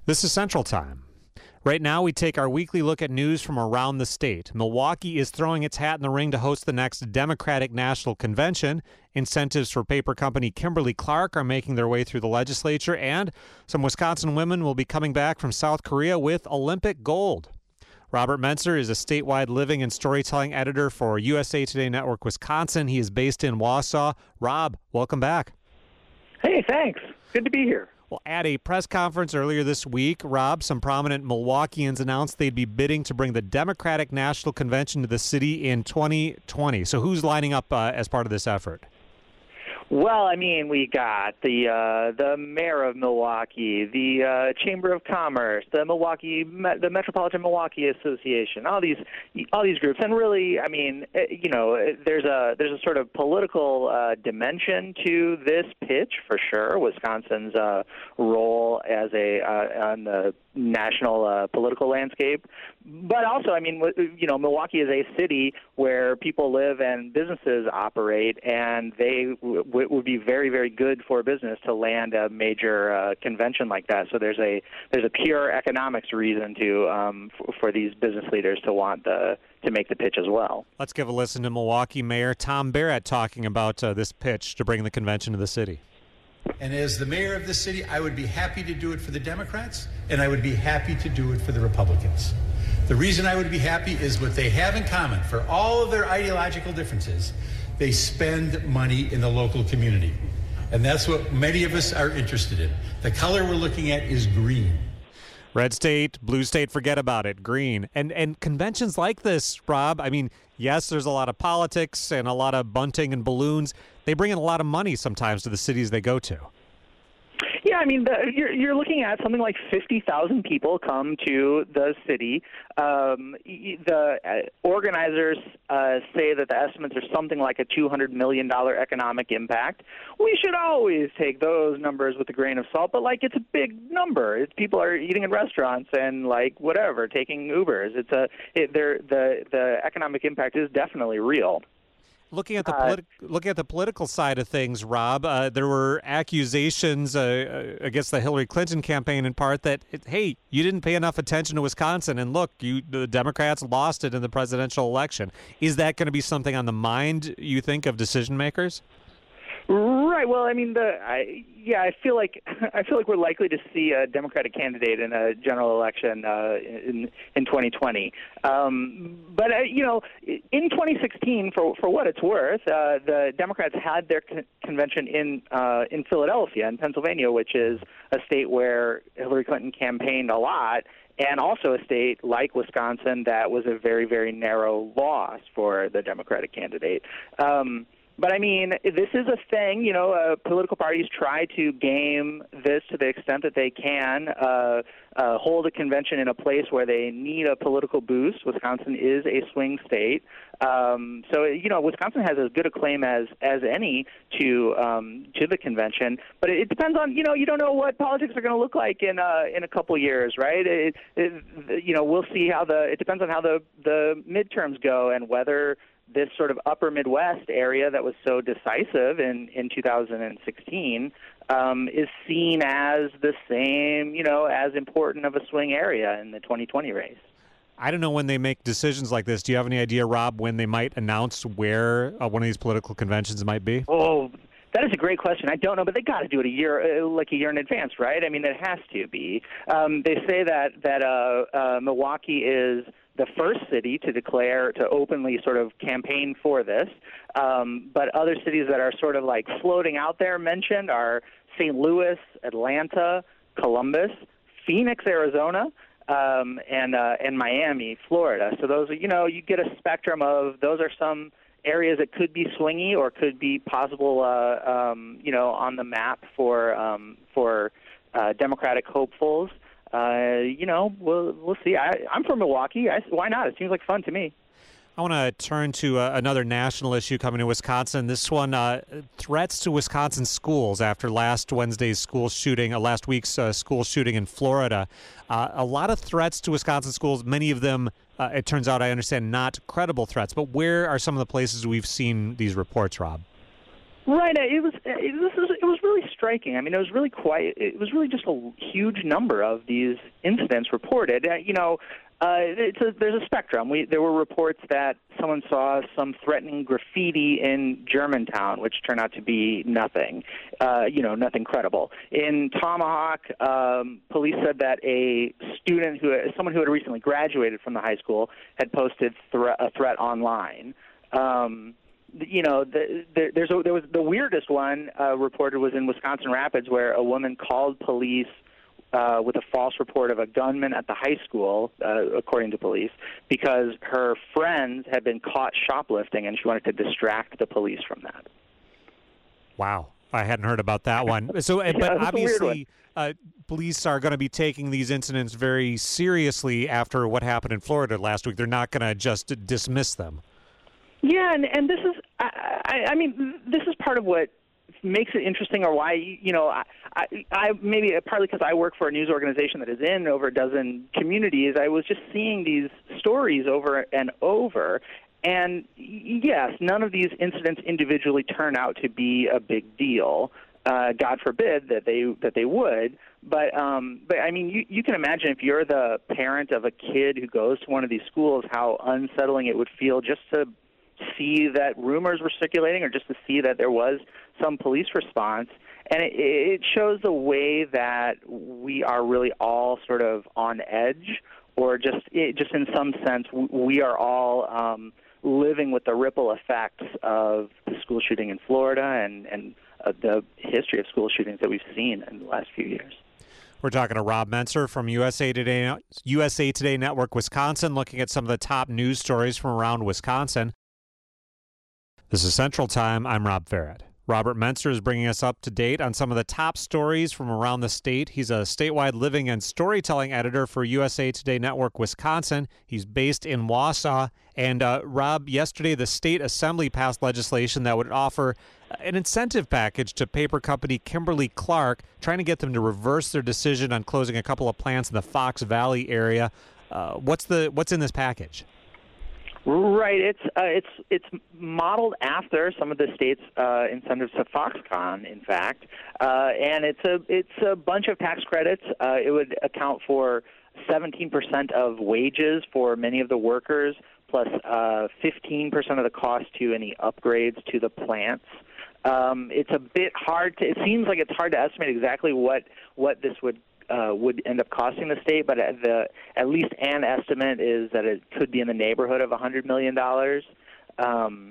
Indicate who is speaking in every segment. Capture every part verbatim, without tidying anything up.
Speaker 1: This is Central Time. Right now, we take our weekly look at news from around the state. Milwaukee is throwing its hat in the ring to host the next Democratic National Convention. Incentives for paper company Kimberly-Clark are making their way through the legislature, and some Wisconsin women will be coming back from South Korea with Olympic gold. Robert Mentzer is a statewide living and storytelling editor for U S A Today Network Wisconsin. He is based in Wausau. Rob, welcome back.
Speaker 2: Hey, thanks. Good to be here.
Speaker 1: Well, at a press conference earlier this week, Rob, some prominent Milwaukeeans announced they'd be bidding to bring the Democratic National Convention to the city in twenty twenty. So who's lining up uh, as part of this effort?
Speaker 2: Well, I mean, we got the uh, the mayor of Milwaukee, the uh, Chamber of Commerce, the Milwaukee, the Metropolitan Milwaukee Association, all these all these groups, and really, I mean, you know, there's a there's a sort of political uh, dimension to this pitch for sure. Wisconsin's uh, role as a uh, on the national uh, political landscape, but also, I mean, you know, Milwaukee is a city where people live and businesses operate, and they w- w- would be very, very good for business to land a major uh, convention like that. So there's a there's a pure economics reason to um, f- for these business leaders to want the to make the pitch as well.
Speaker 1: Let's give a listen to Milwaukee Mayor Tom Barrett talking about uh, this pitch to bring the convention to the city.
Speaker 3: And as the mayor of the city, I would be happy to do it for the Democrats, and I would be happy to do it for the Republicans. The reason I would be happy is what they have in common. For all of their ideological differences, they spend money in the local community. And that's what many of us are interested in. The color we're looking at is green.
Speaker 1: Red state, blue state, forget about it, green. And and conventions like this, Rob, I mean, yes, there's a lot of politics and a lot of bunting and balloons. They bring in a lot of money sometimes to the cities they go to.
Speaker 2: Yeah, I mean, the, you're you're looking at something like fifty thousand people come to the city. Um, the uh, organizers uh, say that the estimates are something like a two hundred million dollars economic impact. We should always take those numbers with a grain of salt, but, like, it's a big number. It's people are eating in restaurants and, like, whatever, taking Ubers. It's a it, the the economic impact is definitely real.
Speaker 1: Looking at the politi- uh, looking at the political side of things, Rob, uh, there were accusations uh, against the Hillary Clinton campaign in part that, it, hey, you didn't pay enough attention to Wisconsin, and look, you the Democrats lost it in the presidential election. Is that going to be something on the mind, you think, of decision makers?
Speaker 2: Right. Well, I mean, the I, yeah, I feel like I feel like we're likely to see a Democratic candidate in a general election uh, in in twenty twenty. Um, but uh, you know, in twenty sixteen, for for what it's worth, uh, the Democrats had their con- convention in uh, in Philadelphia, in Pennsylvania, which is a state where Hillary Clinton campaigned a lot, and also a state like Wisconsin that was a very, very narrow loss for the Democratic candidate. Um, But, I mean, this is a thing, you know, uh, political parties try to game this to the extent that they can, uh, uh, hold a convention in a place where they need a political boost. Wisconsin is a swing state. Um, so, you know, Wisconsin has as good a claim as, as any to um, to the convention. But it, it depends on, you know, you don't know what politics are going to look like in uh, in a couple years, right? It, it, you know, we'll see how the, it depends on how the, the midterms go and whether this sort of upper Midwest area that was so decisive in, in two thousand sixteen um, is seen as the same, you know, as important of a swing area in the twenty twenty race.
Speaker 1: I don't know when they make decisions like this. Do you have any idea, Rob, when they might announce where uh, one of these political conventions might be?
Speaker 2: Oh, that is a great question. I don't know, but they got to do it a year, uh, like a year in advance, right? I mean, it has to be. Um, they say that that uh, uh, Milwaukee is the first city to declare, to openly sort of campaign for this. Um, but other cities that are sort of like floating out there mentioned are Saint Louis, Atlanta, Columbus, Phoenix, Arizona, um, and uh, and Miami, Florida. So those are, you know, you get a spectrum of, those are some areas that could be swingy or could be possible, uh, um, you know, on the map for um, for uh, Democratic hopefuls. Uh, you know, we'll we'll see. I, I'm from Milwaukee. I, why not? It seems like fun to me.
Speaker 1: I want to turn to uh, another national issue coming to Wisconsin. This one, uh, threats to Wisconsin schools after last Wednesday's school shooting, uh, last week's uh, school shooting in Florida. Uh, a lot of threats to Wisconsin schools. Many of them, uh, it turns out, I understand, not credible threats. But where are some of the places we've seen these reports, Rob?
Speaker 2: Right. It was. It was. It was really strange. striking. I mean, it was really quite. It was really just a huge number of these incidents reported. Uh, you know, uh, it's a, there's a spectrum. We there were reports that someone saw some threatening graffiti in Germantown, which turned out to be nothing. Uh, you know, nothing credible. In Tomahawk, um, police said that a student who, someone who had recently graduated from the high school, had posted thre- a threat online. Um, You know, the, the, there's a, there was the weirdest one uh, reported was in Wisconsin Rapids, where a woman called police uh, with a false report of a gunman at the high school, uh, according to police, because her friends had been caught shoplifting, and she wanted to distract the police from that.
Speaker 1: Wow, I hadn't heard about that one. So,
Speaker 2: yeah,
Speaker 1: but obviously, uh, police are going to be taking these incidents very seriously after what happened in Florida last week. They're not going to just dismiss them.
Speaker 2: Yeah, and, and this is, I, I, I mean, this is part of what makes it interesting, or why, you know, I, I, I maybe partly because I work for a news organization that is in over a dozen communities, I was just seeing these stories over and over. And yes, none of these incidents individually turn out to be a big deal. Uh, God forbid that they that they would. But um, but I mean, you, you can imagine if you're the parent of a kid who goes to one of these schools, how unsettling it would feel just to see that rumors were circulating, or just to see that there was some police response. And it, it shows the way that we are really all sort of on edge, or just it, just in some sense, we are all um, living with the ripple effects of the school shooting in Florida and, and uh, the history of school shootings that we've seen in the last few years.
Speaker 1: We're talking to Rob Mentzer from U S A Today, U S A Today Network Wisconsin, looking at some of the top news stories from around Wisconsin. This is Central Time. I'm Rob Farrett. Robert Mentzer is bringing us up to date on some of the top stories from around the state. He's a statewide living and storytelling editor for U S A Today Network Wisconsin. He's based in Wausau. And uh, Rob, yesterday the state assembly passed legislation that would offer an incentive package to paper company Kimberly-Clark, trying to get them to reverse their decision on closing a couple of plants in the Fox Valley area. Uh, what's the what's in this package?
Speaker 2: Right. It's uh, it's it's modeled after some of the state's uh, incentives to Foxconn, in fact, uh, and it's a it's a bunch of tax credits. Uh, it would account for seventeen percent of wages for many of the workers, plus uh, fifteen percent of the cost to any upgrades to the plants. Um, it's a bit hard to. It seems like it's hard to estimate exactly what what this would. Uh, would end up costing the state, but at, the, at least an estimate is that it could be in the neighborhood of one hundred million dollars. Um,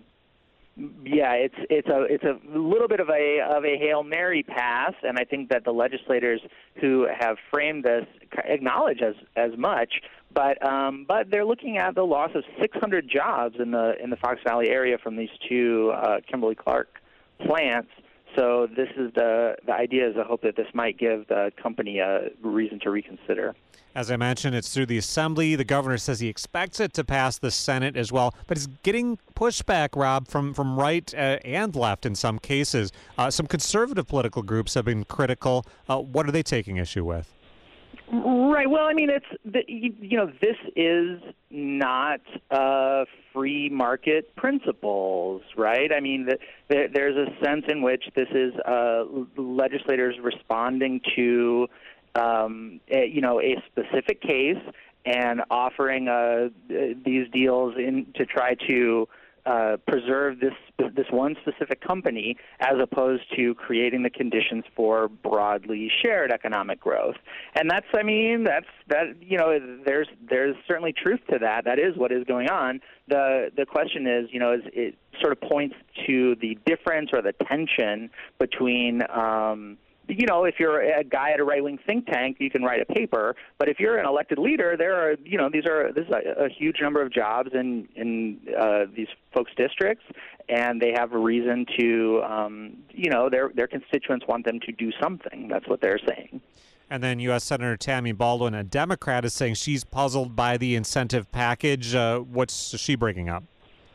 Speaker 2: yeah, it's it's a it's a little bit of a of a Hail Mary pass, and I think that the legislators who have framed this acknowledge as as much. But um, but they're looking at the loss of six hundred jobs in the in the Fox Valley area from these two uh, Kimberly-Clark plants. So this is the the idea is the hope that this might give the company a reason to reconsider.
Speaker 1: As I mentioned, it's through the Assembly. The governor says he expects it to pass the Senate as well, but it's getting pushback, Rob, from, from right uh, and left in some cases. Uh, some conservative political groups have been critical. Uh, what are they taking issue with?
Speaker 2: Right. Well, I mean, it's the, you, you know, this is not uh, free market principles, right? I mean, the, the, there's a sense in which this is uh, legislators responding to, um, a, you know, a specific case and offering uh, these deals in to try to uh, preserve this this one specific company, as opposed to creating the conditions for broadly shared economic growth. And that's, I mean, that's that. You know, there's there's certainly truth to that. That is what is going on. The the question is, you know, is it sort of points to the difference or the tension between. Um, You know, if you're a guy at a right-wing think tank, you can write a paper. But if you're an elected leader, there are, you know, these are this is a, a huge number of jobs in in uh, these folks' districts, and they have a reason to, um, you know, their their constituents want them to do something. That's what they're saying.
Speaker 1: And then U S Senator Tammy Baldwin, a Democrat, is saying she's puzzled by the incentive package. Uh, what's she bringing up?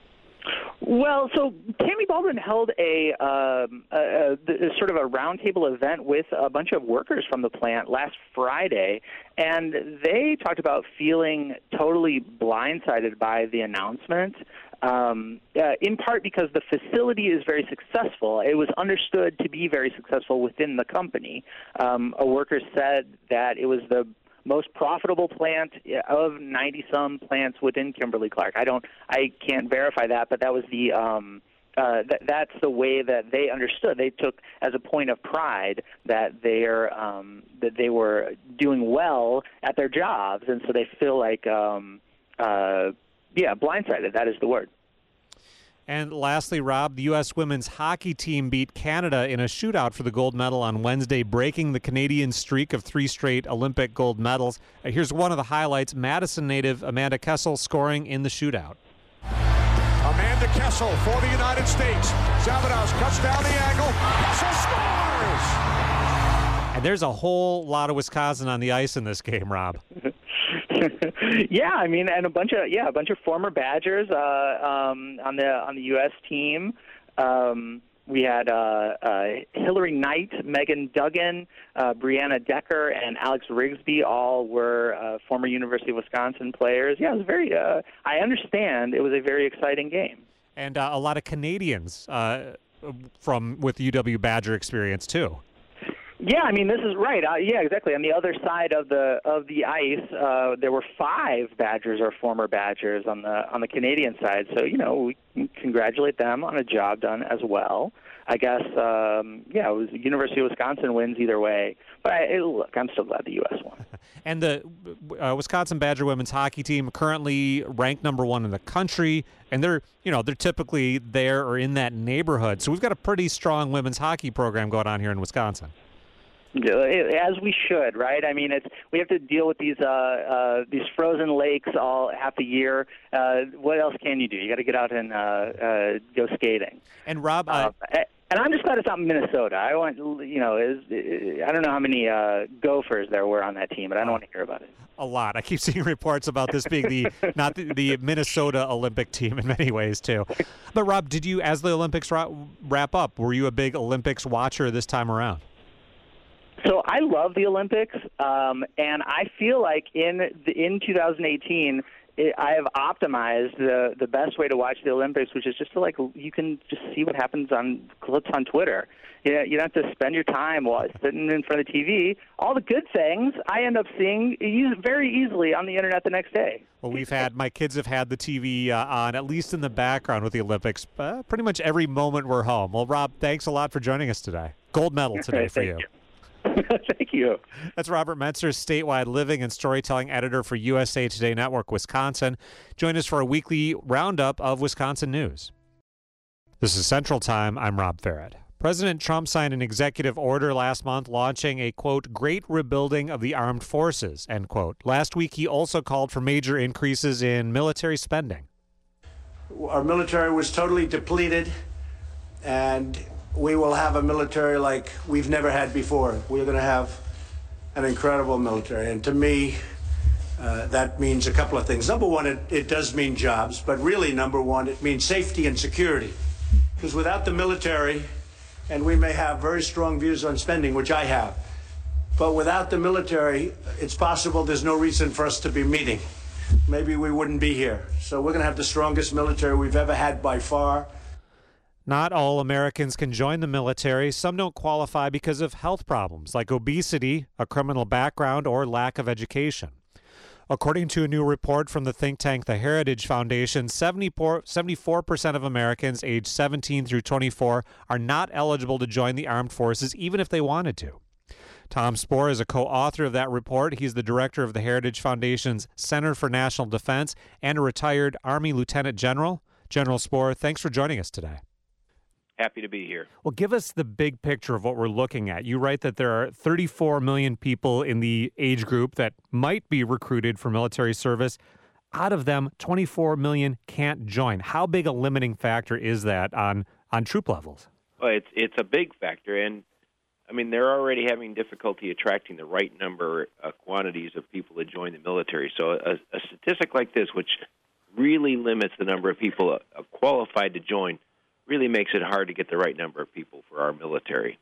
Speaker 2: Well, so Tammy Baldwin held a, um, a, a, a sort of a roundtable event with a bunch of workers from the plant last Friday, and they talked about feeling totally blindsided by the announcement. um, uh, in part because the facility is very successful. It was understood to be very successful within the company. Um, a worker said that it was the most profitable plant of ninety-some plants within Kimberly-Clark. I don't, I can't verify that, but that was the um, uh, th- that's the way that they understood. They took as a point of pride that they're um, that they were doing well at their jobs, and so they feel like um, uh, yeah, blindsided. That is the word.
Speaker 1: And lastly, Rob, the U S women's hockey team beat Canada in a shootout for the gold medal on Wednesday, breaking the Canadian streak of three straight Olympic gold medals. Uh, here's one of the highlights. Madison native Amanda Kessel scoring in the shootout.
Speaker 4: Amanda Kessel for the United States. Zavados cuts down the angle. Kessel scores!
Speaker 1: And there's a whole lot of Wisconsin on the ice in this game, Rob.
Speaker 2: Yeah, I mean, and a bunch of yeah, a bunch of former Badgers uh, um, on the on the U S team. Um, we had uh, uh, Hillary Knight, Megan Duggan, uh, Brianna Decker, and Alex Rigsby. All were uh, former University of Wisconsin players. Yeah, it was very. Uh, I understand it was a very exciting game.
Speaker 1: And uh, a lot of Canadians uh, from with U W Badger experience too.
Speaker 2: Yeah, I mean, this is right. Uh, yeah, exactly. On the other side of the of the ice, uh, there were five Badgers or former Badgers on the on the Canadian side. So, you know, we can congratulate them on a job done as well. I guess, um, yeah, it was University of Wisconsin wins either way. But I, it, look, I'm still glad the U S won.
Speaker 1: And the uh, Wisconsin Badger women's hockey team currently ranked number one in the country, and they're you know they're typically there or in that neighborhood. So we've got a pretty strong women's hockey program going on here in Wisconsin.
Speaker 2: As we should, right? I mean, it's we have to deal with these uh, uh, these frozen lakes all half the year. Uh, what else can you do? You got to get out and uh, uh, go skating.
Speaker 1: And Rob,
Speaker 2: uh,
Speaker 1: uh,
Speaker 2: and I'm just glad it's not Minnesota. I want you know, is I don't know how many uh, Gophers there were on that team, but I don't want to hear about it.
Speaker 1: A lot. I keep seeing reports about this being the not the, the Minnesota Olympic team in many ways too. But Rob, did you, as the Olympics wrap up, were you a big Olympics watcher this time around?
Speaker 2: So I love the Olympics, um, and I feel like in the, in two thousand eighteen, it, I have optimized the the best way to watch the Olympics, which is just to like you can just see what happens on clips on Twitter. You know, you don't have to spend your time while sitting in front of the T V. All the good things I end up seeing very easily on the internet the next day.
Speaker 1: Well, we've had my kids have had the T V uh, on at least in the background with the Olympics, uh, pretty much every moment we're home. Well, Rob, thanks a lot for joining us today. Gold medal today
Speaker 2: right,
Speaker 1: for
Speaker 2: you.
Speaker 1: you.
Speaker 2: Thank you.
Speaker 1: That's Robert Metzer, statewide living and storytelling editor for U S A Today Network Wisconsin. Join us for a weekly roundup of Wisconsin news. This is Central Time. I'm Rob Farrett. President Trump signed an executive order last month launching a, quote, great rebuilding of the armed forces, end quote. Last week, he also called for major increases in military spending.
Speaker 5: Our military was totally depleted, and we will have a military like we've never had before. We're going to have an incredible military. And to me, uh, that means a couple of things. Number one, it, it does mean jobs. But really, number one, it means safety and security. Because without the military, and we may have very strong views on spending, which I have, but without the military, it's possible there's no reason for us to be meeting. Maybe we wouldn't be here. So we're going to have the strongest military we've ever had by far.
Speaker 1: Not all Americans can join the military. Some don't qualify because of health problems like obesity, a criminal background, or lack of education. According to a new report from the think tank The Heritage Foundation, seventy-four percent of Americans aged seventeen through twenty-four are not eligible to join the armed forces even if they wanted to. Tom Spohr is a co-author of that report. He's the director of the Heritage Foundation's Center for National Defense and a retired Army Lieutenant General. General Spohr, thanks for joining us today.
Speaker 6: Happy to be here.
Speaker 1: Well, give us the big picture of what we're looking at. You write that there are thirty-four million people in the age group that might be recruited for military service. Out of them, twenty-four million can't join. How big a limiting factor is that on, on troop levels?
Speaker 6: Well, it's it's a big factor, and I mean they're already having difficulty attracting the right number, uh, quantities of people to join the military. So a, a statistic like this, which really limits the number of people uh, qualified to join, really makes it hard to get the right number of people for our military.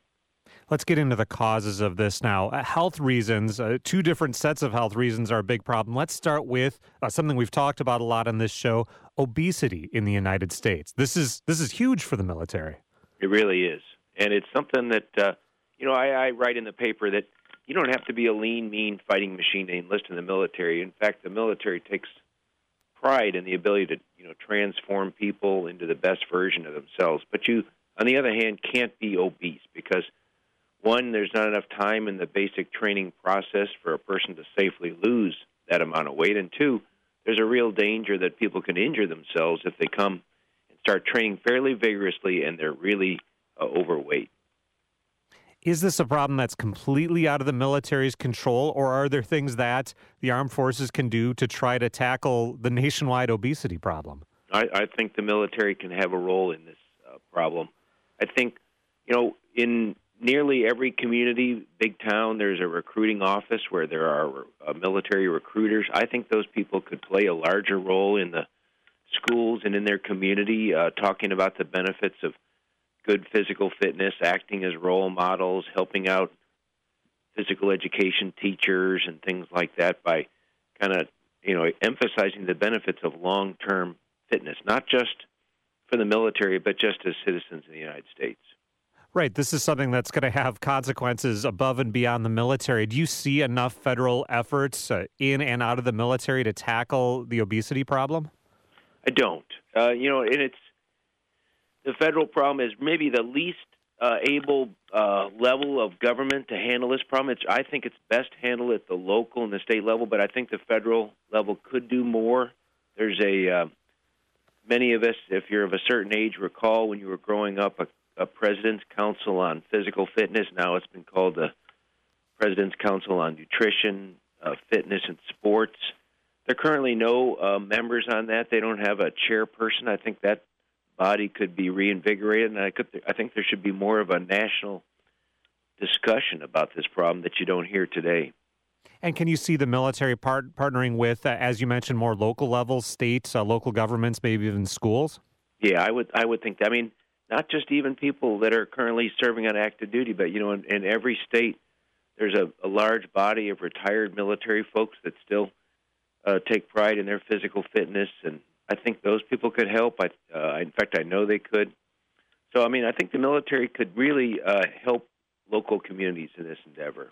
Speaker 1: Let's get into the causes of this now. Uh, health reasons, uh, two different sets of health reasons are a big problem. Let's start with uh, something we've talked about a lot on this show, obesity in the United States. This is this is huge for the military.
Speaker 6: It really is. And it's something that, uh, you know, I, I write in the paper that you don't have to be a lean, mean fighting machine to enlist in the military. In fact, the military takes pride in the ability to, you know, transform people into the best version of themselves. But you, on the other hand, can't be obese because, one, there's not enough time in the basic training process for a person to safely lose that amount of weight. And two, there's a real danger that people can injure themselves if they come and start training fairly vigorously and they're really uh, overweight.
Speaker 1: Is this a problem that's completely out of the military's control, or are there things that the armed forces can do to try to tackle the nationwide obesity problem?
Speaker 6: I, I think the military can have a role in this uh, problem. I think, you know, in nearly every community, big town, there's a recruiting office where there are uh, military recruiters. I think those people could play a larger role in the schools and in their community, uh, talking about the benefits of good physical fitness, acting as role models, helping out physical education teachers and things like that by kind of, you know, emphasizing the benefits of long-term fitness, not just for the military, but just as citizens in the United States.
Speaker 1: Right. This is something that's going to have consequences above and beyond the military. Do you see enough federal efforts uh, in and out of the military to tackle the obesity problem?
Speaker 6: I don't. Uh, you know, and it's the federal problem is maybe the least uh, able uh, level of government to handle this problem. It's, I think it's best handled at the local and the state level, but I think the federal level could do more. There's a uh, many of us, if you're of a certain age, recall when you were growing up, a, a President's Council on Physical Fitness. Now it's been called the President's Council on Nutrition, uh, Fitness, and Sports. There are currently no uh, members on that. They don't have a chairperson. I think that body could be reinvigorated, and I, could, I think there should be more of a national discussion about this problem that you don't hear today.
Speaker 1: And can you see the military part, partnering with, uh, as you mentioned, more local levels, states, uh, local governments, maybe even schools?
Speaker 6: Yeah, I would. I would think that. I mean, not just even people that are currently serving on active duty, but you know, in, in every state, there's a, a large body of retired military folks that still uh, take pride in their physical fitness, and I think those people could help. I, uh, in fact, I know they could. So, I mean, I think the military could really uh, help local communities in this endeavor.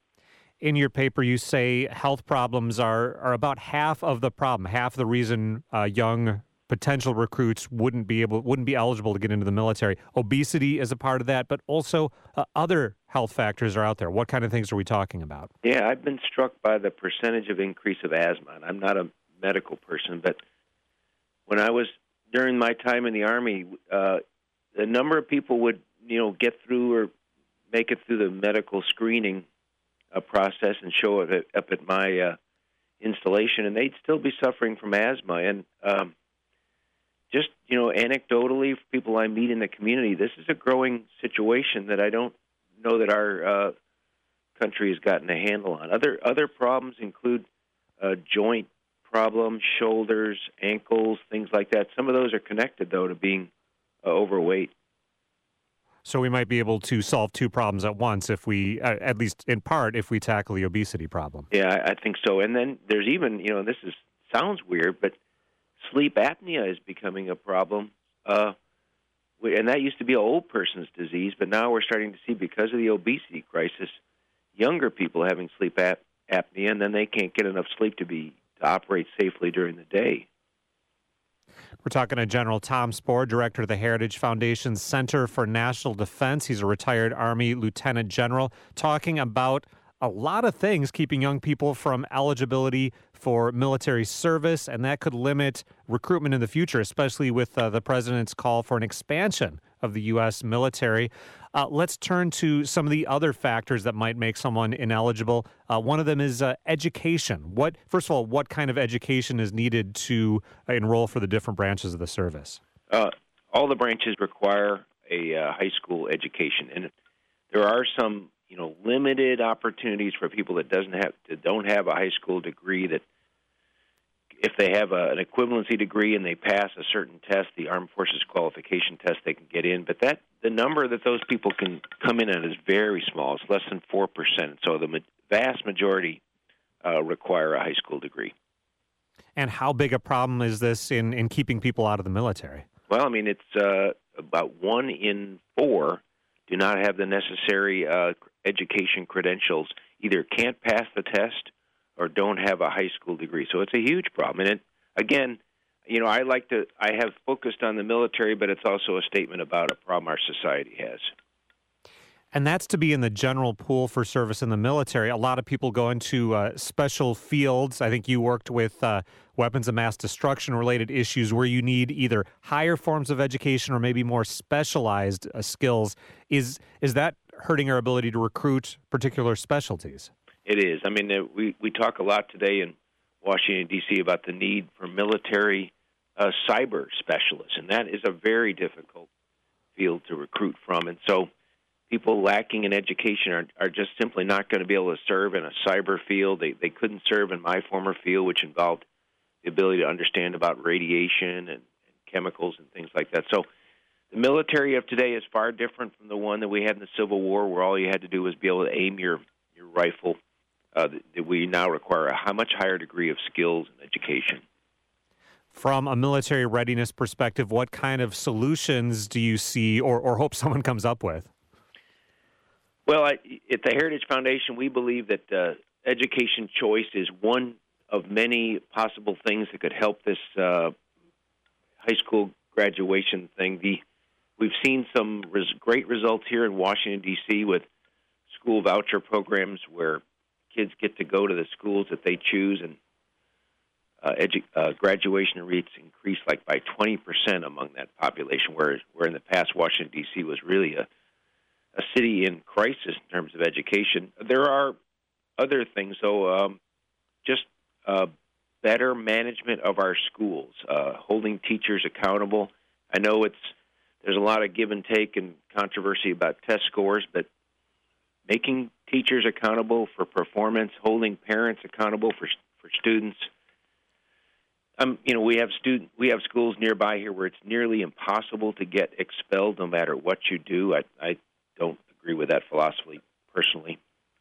Speaker 1: In your paper, you say health problems are, are about half of the problem, half the reason uh, young potential recruits wouldn't be able, wouldn't be eligible to get into the military. Obesity is a part of that, but also uh, other health factors are out there. What kind of things are we talking about?
Speaker 6: Yeah, I've been struck by the percentage of increase of asthma. And I'm not a medical person, but when I was, during my time in the Army, uh, the number of people would, you know, get through or make it through the medical screening uh, process and show up at, up at my uh, installation, and they'd still be suffering from asthma. And um, just, you know, anecdotally, for people I meet in the community, this is a growing situation that I don't know that our uh, country has gotten a handle on. Other other problems include uh, joint problems, shoulders, ankles, things like that. Some of those are connected, though, to being uh, overweight.
Speaker 1: So we might be able to solve two problems at once if we, uh, at least in part, if we tackle the obesity problem.
Speaker 6: Yeah, I, I think so. And then there's even, you know, this is sounds weird, but sleep apnea is becoming a problem. Uh, we, and that used to be an old person's disease, but now we're starting to see, because of the obesity crisis, younger people having sleep ap- apnea, and then they can't get enough sleep to be to operate safely during the day.
Speaker 1: We're talking to General Tom Spohr, director of the Heritage Foundation's Center for National Defense. He's a retired Army lieutenant general, talking about a lot of things keeping young people from eligibility for military service, and that could limit recruitment in the future, especially with uh, the president's call for an expansion of the U S military. Uh, let's turn to some of the other factors that might make someone ineligible. Uh, one of them is uh, education. What, first of all, what kind of education is needed to uh, enroll for the different branches of the service?
Speaker 6: Uh, all the branches require a uh, high school education, and there are some, you know, limited opportunities for people that doesn't have that don't have a high school degree that if they have a, an equivalency degree and they pass a certain test, the Armed Forces qualification test, they can get in. But that the number that those people can come in at is very small. It's less than four percent. So the ma- vast majority uh, require a high school degree.
Speaker 1: And how big a problem is this in, in keeping people out of the military?
Speaker 6: Well, I mean, it's uh, about one in four do not have the necessary uh, education credentials, either can't pass the test or don't have a high school degree. So it's a huge problem. And it, again, you know, I like to, I have focused on the military, but it's also a statement about a problem our society has.
Speaker 1: And that's to be in the general pool for service in the military. A lot of people go into uh, special fields. I think you worked with uh, weapons of mass destruction related issues where you need either higher forms of education or maybe more specialized uh, skills. Is is that hurting our ability to recruit particular specialties?
Speaker 6: It is. I mean, uh, we, we talk a lot today in Washington, D C about the need for military uh, cyber specialists, and that is a very difficult field to recruit from. And so people lacking in education are, are just simply not going to be able to serve in a cyber field. They they couldn't serve in my former field, which involved the ability to understand about radiation and, and chemicals and things like that. So the military of today is far different from the one that we had in the Civil War, where all you had to do was be able to aim your, your rifle. Uh, that we now require a much higher degree of skills and education.
Speaker 1: From a military readiness perspective, what kind of solutions do you see or, or hope someone comes up with?
Speaker 6: Well, I, at the Heritage Foundation, we believe that uh, education choice is one of many possible things that could help this uh, high school graduation thing. The, we've seen some res- great results here in Washington, D C with school voucher programs where kids get to go to the schools that they choose, and uh, edu- uh, graduation rates increased like by twenty percent among that population, where, where in the past Washington, D C was really a a city in crisis in terms of education. There are other things, though, um, just uh, better management of our schools, uh, holding teachers accountable. I know it's there's a lot of give and take and controversy about test scores, but making teachers accountable for performance, holding parents accountable for for students. Um, you know, we have student we have schools nearby here where it's nearly impossible to get expelled no matter what you do. I, I don't agree with that philosophy personally.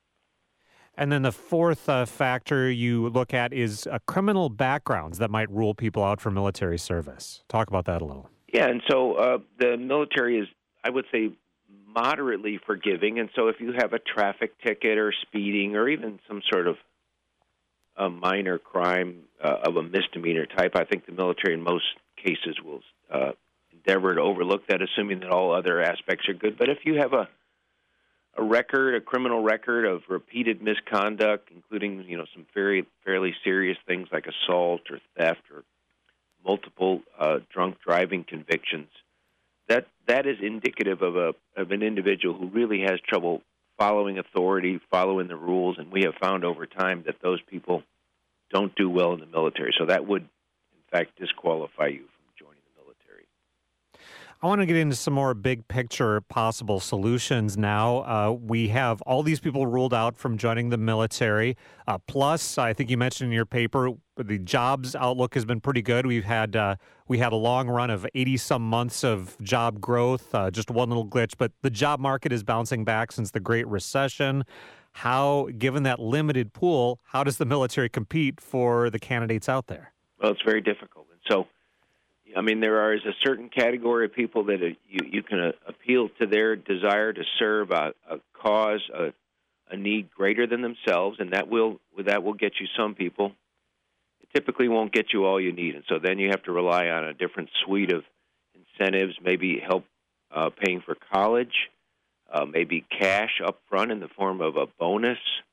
Speaker 1: And then the fourth uh, factor you look at is uh, criminal backgrounds that might rule people out from military service. Talk about that a little.
Speaker 6: Yeah, and so uh, the military is, I would say, moderately forgiving. And so if you have a traffic ticket or speeding or even some sort of a minor crime uh, of a misdemeanor type, I think the military in most cases will uh, endeavor to overlook that, assuming that all other aspects are good. But if you have a a record, a criminal record of repeated misconduct, including, you know, some very fairly serious things like assault or theft or multiple uh, drunk driving convictions, that that is indicative of a of an individual who really has trouble following authority, following the rules, and we have found over time that those people don't do well in the military. So that would, in fact, disqualify you from joining the military.
Speaker 1: I want to get into some more big picture possible solutions now. Uh, we have all these people ruled out from joining the military. Uh, plus, I think you mentioned in your paper, the jobs outlook has been pretty good. We've had uh, we had a long run of eighty some months of job growth, uh, just one little glitch, but the job market is bouncing back since the Great Recession. How, given that limited pool, how does the military compete for the candidates out there?
Speaker 6: Well, it's very difficult. And so, I mean, there is a certain category of people that uh, you, you can uh, appeal to their desire to serve a, a cause, a, a need greater than themselves, and that will that will get you some people. It typically won't get you all you need, and so then you have to rely on a different suite of incentives, maybe help uh, paying for college, uh, maybe cash up front in the form of a bonus.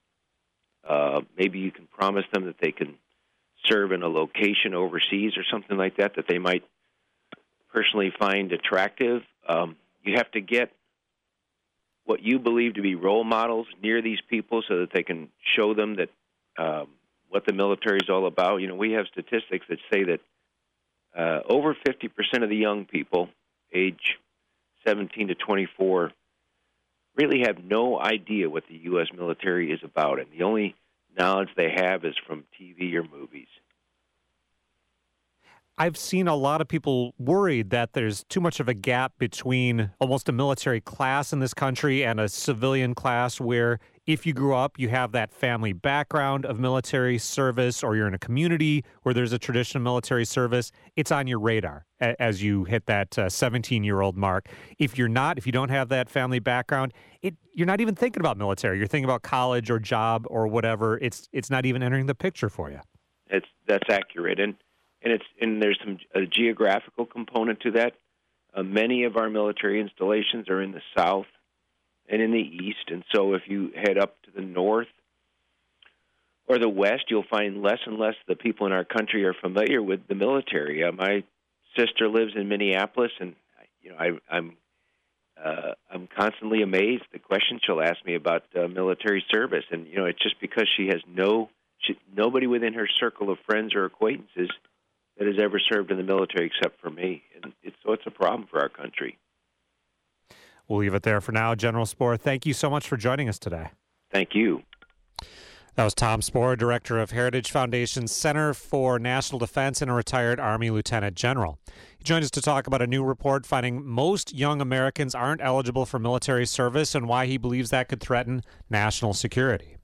Speaker 6: Uh, maybe you can promise them that they can serve in a location overseas or something like that that they might personally find attractive. Um, you have to get what you believe to be role models near these people so that they can show them that um, what the military is all about. You know, we have statistics that say that uh, over fifty percent of the young people, age seventeen to twenty-four, really have no idea what the U S military is about, and the only knowledge they have is from T V or movies.
Speaker 1: I've seen a lot of people worried that there's too much of a gap between almost a military class in this country and a civilian class where if you grew up, you have that family background of military service, or you're in a community where there's a tradition of military service, it's on your radar as you hit that uh, seventeen-year-old mark. If you're not, if you don't have that family background, it you're not even thinking about military. You're thinking about college or job or whatever. It's it's not even entering the picture for you.
Speaker 6: It's that's accurate, and and it's and there's some a geographical component to that. Uh, many of our military installations are in the south and in the east, and so if you head up to the north or the west, you'll find less and less the people in our country are familiar with the military. Uh, my sister lives in Minneapolis, and you know I, I'm uh, I'm constantly amazed the questions she'll ask me about uh, military service, and you know it's just because she has no she, nobody within her circle of friends or acquaintances that has ever served in the military except for me, and it's, so it's a problem for our country.
Speaker 1: We'll leave it there for now. General Spohr, thank you so much for joining us today.
Speaker 6: Thank you.
Speaker 1: That was Tom Spohr, director of Heritage Foundation's Center for National Defense and a retired Army Lieutenant General. He joined us to talk about a new report finding most young Americans aren't eligible for military service and why he believes that could threaten national security.